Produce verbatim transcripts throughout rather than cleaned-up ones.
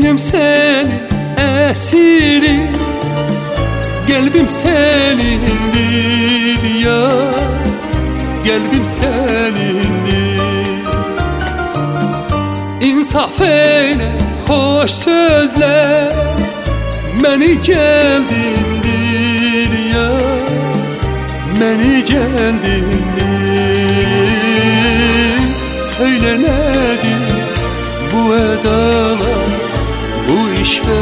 Gönlüm senin esiri, kalbim senindir ya, kalbim senindir. İnsaf eyle, hoş sözler, məni gəldindir ya, məni gəldindir. Söyle nedir bu edalar, bu iş ve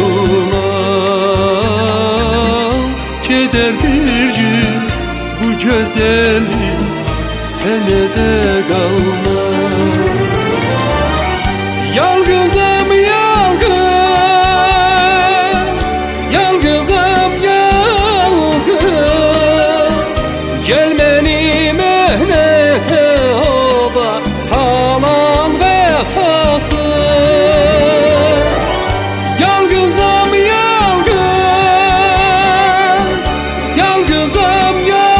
bunlar? Keder bir gün bu güzellik senede kalmaz. Yalgızım yalgız, yalgızım yalgız, gel beni mehnete oda salan vefasız. Yalgızım yalgız, yalgızım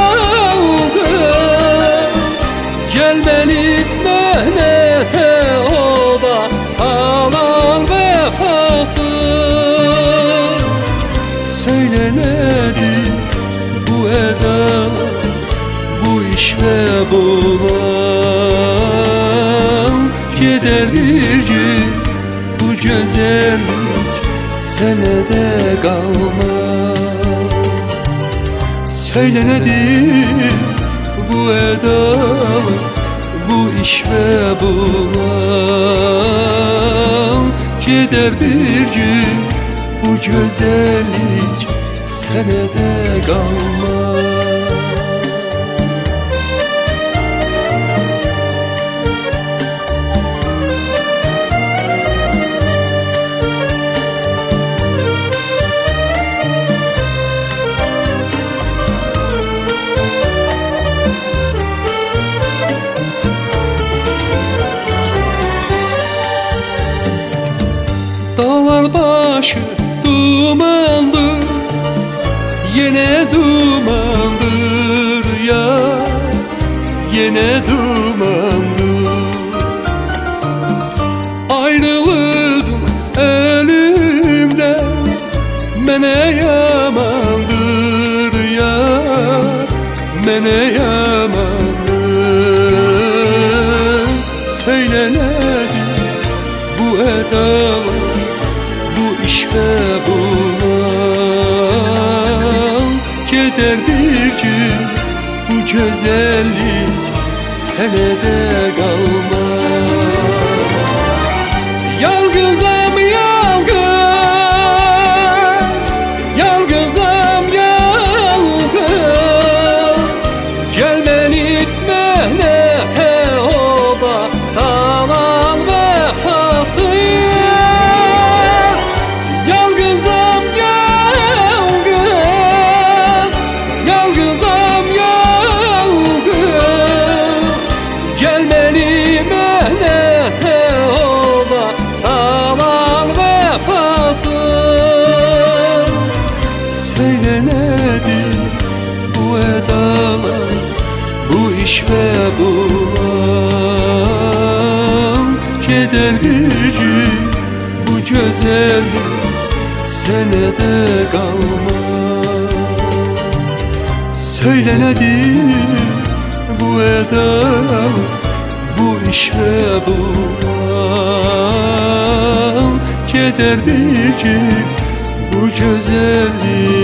yalgız, gel beni mehnete oda salan vefasız. Söyle nedir bu edalar, bu iş ve bulan? Gider bir gün bu güzellik senede kalmaz. Söyle nedir bu edalar, bu iş ve bulan? Gider bir gün bu güzellik senede kalmaz. Dağlar başı dumandır, yine dumandır ya, yine dumandır. Ayrılığın ölümden mene yamandır ya, mene yamandır. Söyle nedir bu edalar, bu iş ve bulan? Gider bir gün bu güzellik senede kalmaz. Yalgızım yalgız, yalgızım yalgız, gel beni mehnete oda salan vefasız. Söyle nedir bu edalar, bu iş ve bulan? Gider bir gün bu güzellik senede kalmaz. Söyle nedir bu edalar, bu iş ve bulan? Gider bir gün bu güzellik